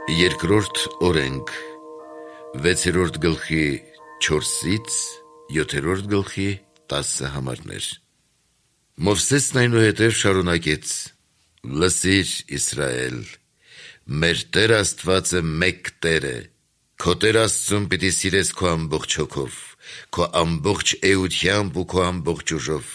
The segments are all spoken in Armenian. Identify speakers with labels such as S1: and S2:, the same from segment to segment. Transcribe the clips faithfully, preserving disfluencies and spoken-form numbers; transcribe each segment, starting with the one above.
S1: Երկրորդ օրենք, վեցերորդ գլխի չորսից յոթերորդ գլխի տասը համարներ։ Մովսեսն այնուհետև շարունակեց. «Լսիր, Իսրայել, մեր Տեր Աստվածը մեկ Տեր է, քո Տեր Աստծուն պիտի սիրես քո ամբողջ հոգով, քո ամբողջ էությամբ ու քո ամբողջ ուժով։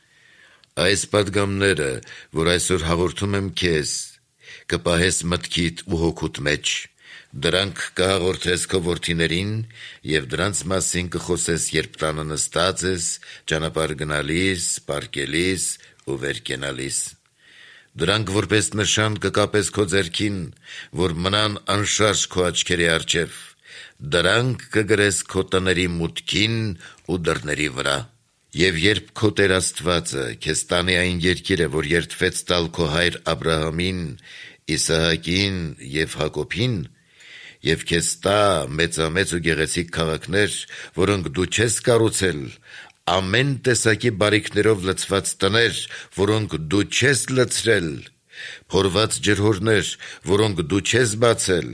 S1: Այս պատգամները, որ այսօր հաղորդում եմ քեզ, կպահես մտքիդ ու հոգուդ մեջ, դրանք կհաղորդես քո որդիներին և դրանց մասին կխոսես, երբ տանը նստած ես, ճանապարհ գնալիս, պառկելիս ու վեր կենալիս։ Դրանք որպես նշան կկապես քո ձեռքին, որ մնան անշարժ քո աչքերի առջև, դրանք կգրես քո տների մուտքին ու դռների վրա։ Եվ երբ քո Տեր Աստվածը քեզ տանի այն երկիրը, որ երդվեց տալ քո հայր Աբրահամին, Իսահակին և Հակոբին, և քեզ տա մեծամեծ ու գեղեցիկ քաղաքներ, որոնք դու չես կառուցել, ամեն տեսակի բարիքներով լցված տներ, որոնք դու չես լցրել, փորված ջրհորներ, որոնք դու չես բացել,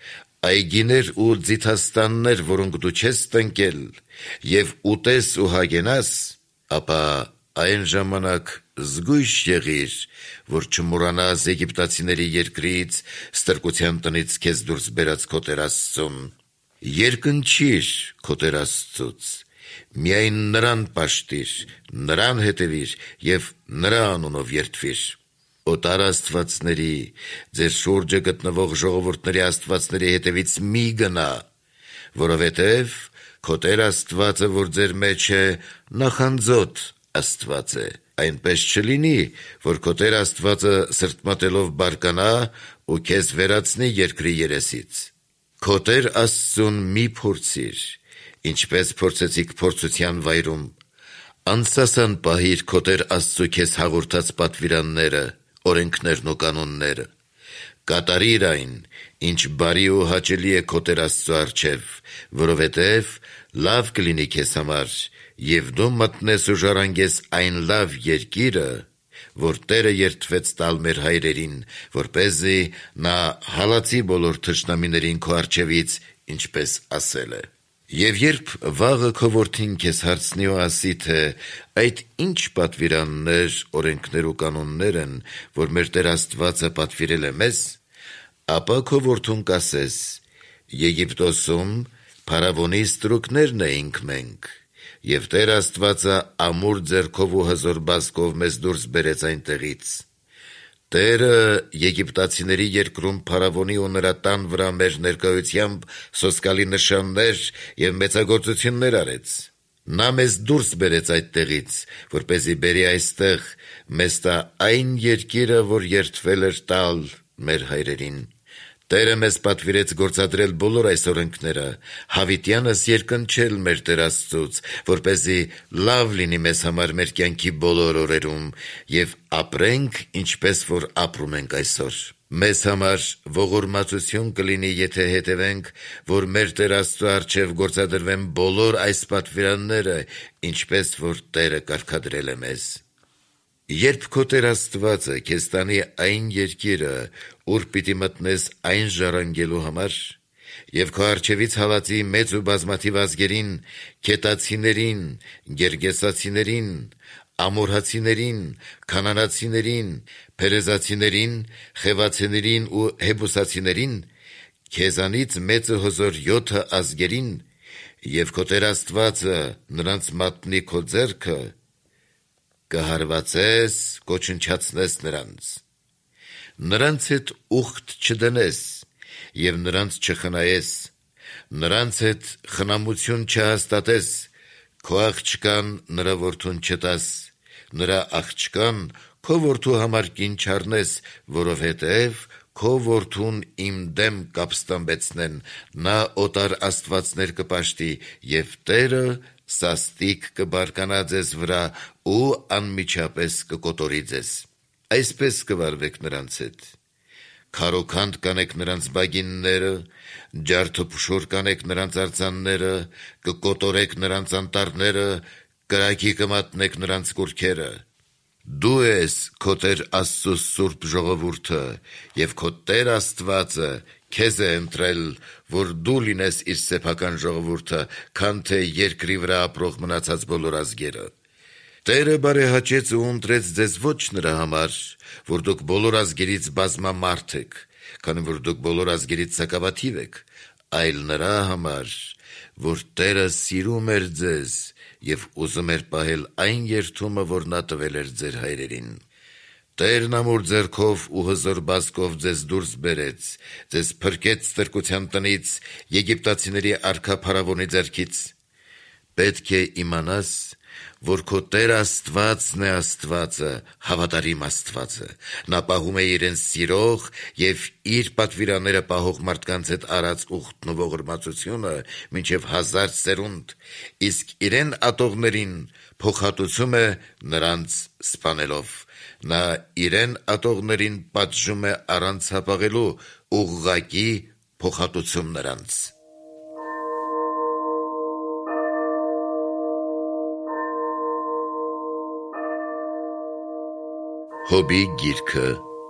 S1: այգիներ ու ձիթաստաններ, որոնք դու չես տնկել, և ուտես ու հագենաս, ապա այն ժամանակ զգույշ եղիր, որ չմոռանաս Եգիպտացիների երկրից, ստրկության տնից քեզ դուրս բերած քո Տեր Աստծուն։ Երկնչիր քո Տեր Աստծուց, միայն նրան պաշտիր, նրան հետևիր և նրա անունով երդվիր։ Օտար աստվածների, ձեր շուրջը գտնվող ժողովուրդների աստվածների հետևից մի գնա, որովհետև քո Տեր Աստվածը, որ ձեր մեջ է, նախանձոտ Աստված է։ Այնպես չլինի, որ քո Տեր Աստվածը սրտմտելով բարկանա ու քեզ վերացնի երկրի երեսից։ Քո Տեր Աստծուն մի փորձիր, ինչպես փորձեցիք փորձության վայրում, անսասան պահիր քո Տեր Աստծու քեզ հաղորդած պատվիրանները, օրենքներն ու կանոնները։ Կատարիր այն, ինչ բարի ու հաճելի է քո Տեր Աստծու առջև, որովհետև լավ կլինի քեզ համար, և դու մտնես ու ժառանգես այն լավ երկիրը, որ Տերը երդվեց տալ մեր հայրերին, որպեսզի նա հալածի բոլոր թշնամիներին քո առջևից, ինչպես ասել է։ Եվ երբ վաղը քո որդին քեզ հարցնի ու ասի, թե այդ ինչ պատվիրաններ, օրենքներ ու կանոններ են, որ մեր Տեր Աստվածը պատվիրել է մեզ, ապա քո որդուն կասես. Եգիպտոսում փարավոնի ստրուկներն էինք մենք, և Տեր Աստվածը ամուր ձեռքով ու հզոր բազկով մեզ դուրս բերեց այնտեղից։ Տերը Եգիպտացիների երկրում փարավոնի ու նրա տան վրա մեր ներկայությամբ սոսկալի նշաններ և մեծագործություններ արեց։ Նա մեզ դուրս բերեց այդտեղից, որպեսզի բերի այստեղ, մեզ տա այն երկիրը, որ երդվել էր տալ մեր հայրերին։ Տերը մեզ պատվիրեց գործադրել բոլոր այս օրենքները, հավիտյանս երկնչել մեր Տեր Աստծուց, որպեսզի լավ լինի մեզ համար մեր կյանքի բոլոր օրերում և ապրենք, ինչպես որ ապրում ենք այսօր։ Մեզ համար ողորմածություն կլինի, եթե հետևենք, որ մեր Տեր Աստծու առջև գործադրվեն բոլոր այս պատվիրանները, ինչպես որ Տերը կարգադրել է մեզ։ Երբ քո Տեր Աստվածը քեզ տանի այն երկիրը, ուր պիտի մտնես այն ժառանգելու համար, և քո առջևից հալածի մեծ ու բազմաթիվ ազգերին, քետացիներին, գերգեսացիներին, ամորհացիներին, քանանացիներին, փերեզացիներին, խևացիներին ու հեբուսացիներին, քեզանից մեծ ու հզոր յոթը ազգերին, և քո Տեր Աստվածը նրանց մատնի քո ձեռքը, կհարվածես, կոչնչացնես նրանց։ Նրանց հետ ուխտ չդնես և նրանց չխնայես, նրանց հետ խնամություն չհաստատես, քո աղջկան նրա որդուն չտաս, նրա աղջկան քո որդու համար կին չառնես, որովհետև քո որդուն իմ դեմ կապստամբեցնեն, նա օտար աստվածներ կպաշտի, և Տերը սաստիկ կբարկանա ձեզ վրա ու անմիջապես կկոտորի ձեզ։ Այսպես կվարվեք նրանց հետ. քարոքանդ կանեք նրանց բագինները, ջարդուփշուր կանեք նրանց արձանները, կկոտորեք նրանց անտառները, կրակի կմատնեք նրանց կուռքերը։ Դու ես քո Տեր Աստծու սուրբ ժողովուրդը, և քո Տեր Աստվածը Քեզ է ընտրել, որ դու լինես իր սեփական ժողովուրդը, քան թե երկրի վրա ապրող մնացած բոլոր ազգերը։ Տերը բարեհաճեց ու ընտրեց ձեզ ոչ նրա համար, որ դուք բոլոր ազգերից բազմամարդ եք, քանի որ դուք բոլոր ազգերից սակավաթիվ եք, այլ նրա համար, որ Տերը սիրում էր ձեզ և ուզում էր պահել այն երդումը, որ նա տվել էր ձեր հայրերին։ Տերն ամուր ձեռքով ու հզոր բազկով ձեզ դուրս բերեց, ձեզ փրկեց ստրկության տնից, եգիպտացիների արքա փարավոնի ձեռքից։ Պետք է իմանաս, որ քո Տեր Աստվածն է Աստվածը, հավատարիմ Աստվածը։ Նա պահում է իրեն սիրող և իր պատվիրանները պահող մարդկանց հետ արած ուխտն ու ողորմածությունը մինչև հազար սերունդ, իսկ իրեն ատողներին փոխհատուցում է նրանց սպանելով։ Նա իրեն ատողներին պատժում է առանց հապաղելու, ուղղակի փոխհատուցում նրանց։ Հոբի գիրքը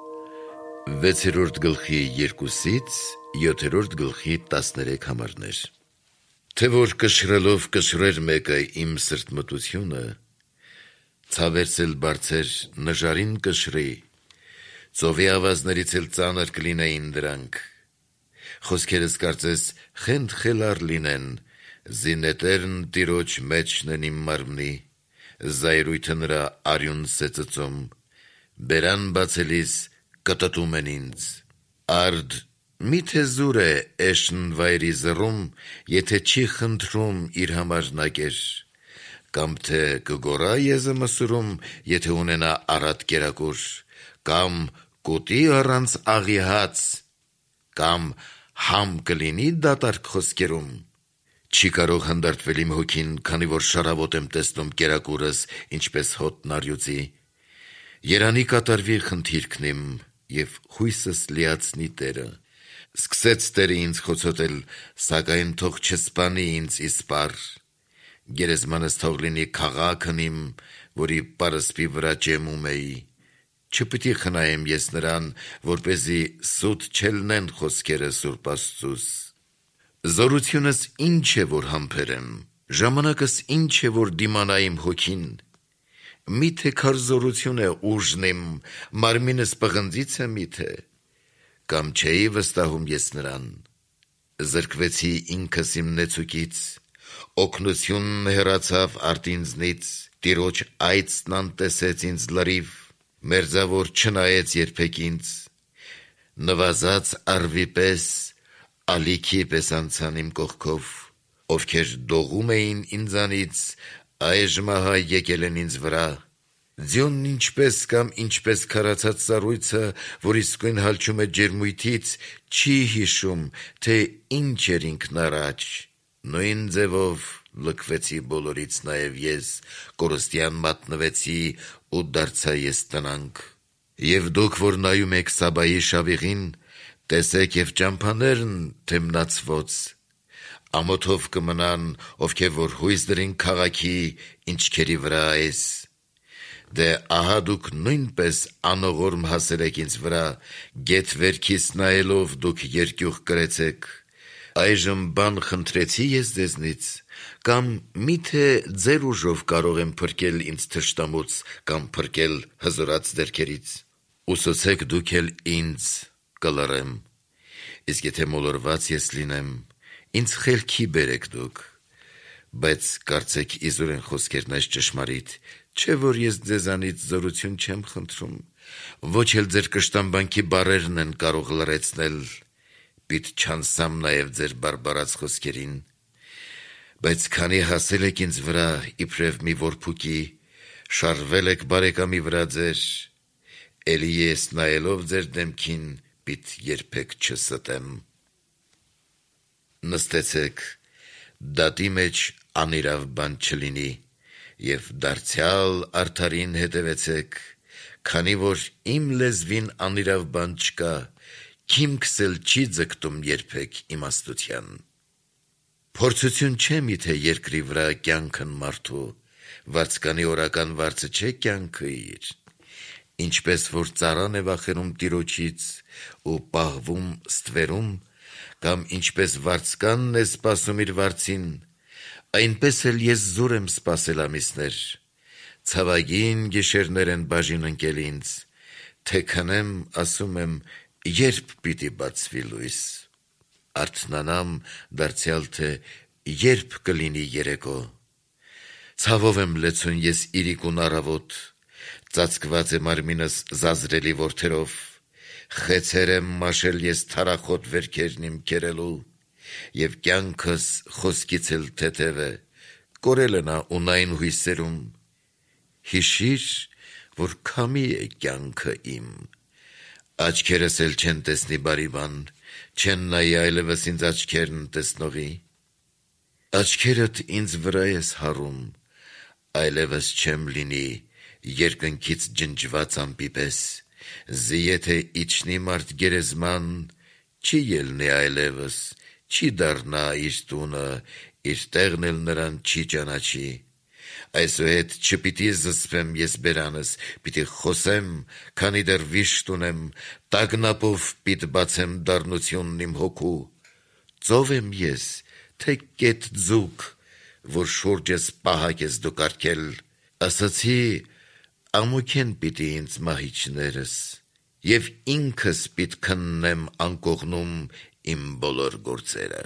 S1: վեցերորդ գլխի երկուսից յոթերորդ գլխի տասներեք համարներ։ Թե որ կշռելով կշռեր մեկը իմ սրտմտությունը, ցավերցել բարձր նժարին կշռի, ծովի ավազներից էլ ծանր կլինեին դրանք։ Խոսքերս կարծես խենթ խելար լինեն, զինետերն տիրոջ մեջն են իմ մարմնի, զայրույթը նրա արյուն սեծծում, բերան բացելիս կտտում են ինձ։ Արդ միթե զուր է էշն վայրի զռում, եթե չի խնդրում իր համար նակեր, կամ թե կգոռա եզը մսուրում, եթե ունենա առատ կերակուր, կամ կուտի առանց աղի հաց, կամ համ կլինի դատարկ խոսքերում։ Չի կարող հանդարտվել իմ հոգին, քանի որ շարավոտ եմ տեսնում կերակուրս, ինչպես հոտն առյուծի։ Երանի կատարվի խնդիրքն իմ, և հույսս լիացնի Տերը։ Սկսեց Տերը ինձ խոցոտել, սակայն թող չսպանի ինձ իսպառ։ Գերեզմանս թող լինի քաղաքն իմ, որի պարսպի վրա ճեմում էի։ Չպիտի խնայեմ ես նրան, որպեսզի սուտ չելնեն խոսքերը Սուրբ Աստծուս։ Զորությունս ինչ է, որ համբերեմ, ժամանակս ինչ է, որ դիմանա իմ հոգին։ Միթե քարզորություն է ուժն իմ, մարմինս պղնձից է միթե, կամ չէի վստահում ես նրան։ Զրկվեցի ինքս իմ նեցուկից, օգնությունն հեռացավ արդ ինձնից, Տիրոջ այծն անտեսեց ինձ լրիվ, մերձավոր չնայեց երբեք ինձ։ Նվազած առվի պես, ալիքի պես անցան իմ կողքով, ովքեր դողում էին ինձանից, այժմ ահա եկել են ինձ վրա։ Ձյունն ինչպես կամ ինչպես քարացած սառույցը, որ իսկույն հալչում է ջերմույթից, չի հիշում, թե ինչ էր ինքն առաջ։ Նույն ձևով լքվեցի բոլորից նաև ես, կորստյան մատնվեցի ու դարձա ես տնանք։ Եվ դուք, որ նայում եք Սաբայի շավիղին, տեսեք և ճամփաներն թեմնացված, ամոթով կմնան, ովքեր որ հույս դրին քաղաքի, ինչքերի վրա ես։ Դե ահա դուք նույնպես անողորմ հասել եք ինձ վրա, գեթ վերքիս նայելով դուք երկյուղ կրեցեք։ Այժմ բան խնդրեցի ես ձեզնից, կամ միթե ձեր ուժով կարող եմ փրկել ինձ թշնամուց, կամ փրկել հզորած ձեռքերից։ Ուսուցեք դուք էլ ինձ, կլռեմ, իսկ եթե մոլորված ես լինեմ, ինձ խելքի բերեք դուք։ Բայց կարծեք իզուր են խոսքերն այս ճշմարիտ, չէ որ ես ձեզանից զորություն չեմ խնդրում, ոչ էլ ձեր կշտամբանքի բառերն են կարող լռեցնել, պիտ չանսամ նաև ձեր բարբարած խոսքերին։ Բայց քանի հասել եք ինձ վրա, իբրև մի որփուկի, շարվել եք բարեկամի վրա ձեր, էլի ես նայելով ձեր դեմքին, պիտ երբեք չստեմ։ Նստեցեք, դատի մեջ անիրավ բան չլինի, և դարձյալ արդարին հետևեցեք, քանի որ իմ լեզվին անիրավ բան չկա, քիմքս էլ չի ձգտում երբեք իմաստության։ Փորձություն չէ միթե երկրի վրա կյանքն մարդու, վարձկանի օրական վարձը չէ կյանքը իր։ Ինչպես որ ծառան է վախենում տիրոջից ու պահվում ստվերում, կամ ինչպես վարձկանն է սպասում իր վարձին, այնպես էլ ես զուր եմ սպասել ամիսներ, ցավագին գիշերներ են բաժին ընկել ինձ, թե քնեմ, ասում եմ, երբ պիտի բացվի լույս, արթնանամ դարձյալ թե երբ կլինի երեկո, ցավով եմ լեցուն ես իրիկուն առավոտ, ծածկված է մարմինս զազրելի որդերով, խեցեր եմ մաշել ես թարախոտ վերքերն իմ կերելու, և կյանքս խոսքից էլ թեթև է, կորել է նա ունայն հույսերում, հիշիր, որ քամի է կյանքը իմ, աչքերս էլ չեն տեսնի բարի բան, չեն նայի այլևս ինձ աչքերն տեսնողի, աչքերդ ինձ վրա ես հարում, այլևս չեմ լինի երկնքից ջնջված ամպի պես, զի եթե իջնի մարդ գերեզման, չի ելնի այլևս, չի դառնա իր տունը, իր տեղն էլ նրան չի ճանաչի, այսուհետ չպիտի զսպեմ ես բերանս, պիտի խոսեմ, քանի դեռ վիշտ ունեմ, տագնապով պիտ բացեմ դառնությունն իմ հոգու, ծով եմ ես, թե կետ ձուկ, որ շուրջս պահակ ես դու կարգել, ասացի, ամոքեն պիտի ինձ մահիճներս, և ինքս պիտ քննեմ անկողնում իմ բոլոր գործերը։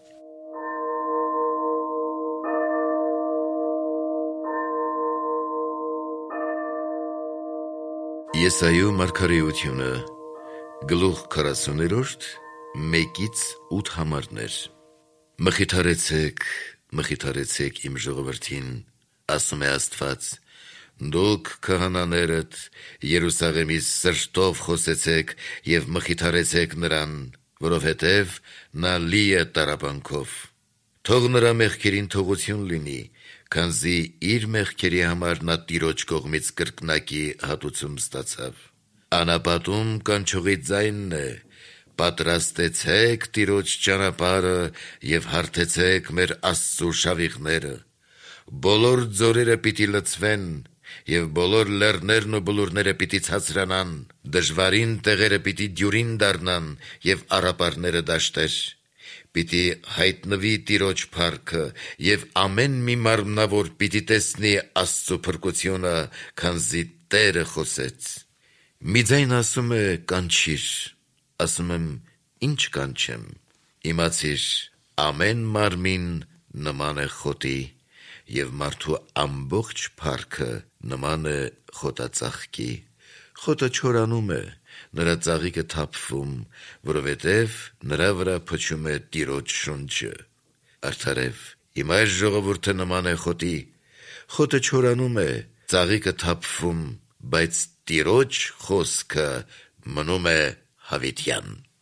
S1: Եսայու մարգարեությունը, գլուխ քառասուններորդ, մեկից ութ համարներ։ Մխիթարեցեք, մխիթարեցեք իմ ժողովրդին, ասում է Աստված, դուք քահանաներդ Երուսաղեմից սրտով խոսեցեք և մխիթարեցեք նրան, որովհետև նա լի է տառապանքով։ Թող նրա մեղքերին թողություն լինի, քանզի իր մեղքերի համար նա Տիրոջ կողմից կրկնակի հատուցում ստացավ։ Անապատում կանչողի ձայնն է, պատրաստեցեք Տիրոջ ճանապարհը և հարթեցեք մեր Աստծու շավիղները։ Բոլոր ձորերը պիտի լցվեն, և բոլոր լեռներն ու բլուրները պիտի ցածրանան, դժվարին տեղերը պիտի դյուրին դառնան և առապարները դաշտեր։ Պիտի հայտնվի Տիրոջ փառքը, և ամեն մի մարմնավոր պիտի տեսնի Աստծու փրկությունը, քանզի Տերը խոսեց։ Մի ձայն ասում է կանչիր, ասում եմ ինչ կանչեմ, իմացիր, ամեն մարմին նման է խոտի, և մարդու ամբողջ փառքը նման է խոտածաղկի, խոտը չորանում է, նրա ծաղիկը թափվում, որովհետև նրա վրա փչում է Տիրոջ շունչը։ Արդարև, իմ այս ժողովուրդը նման է խոտի, խոտը չորանում է, ծաղիկը թափվում, բայց Տիրոջ խոսքը մնում է հավիտյան։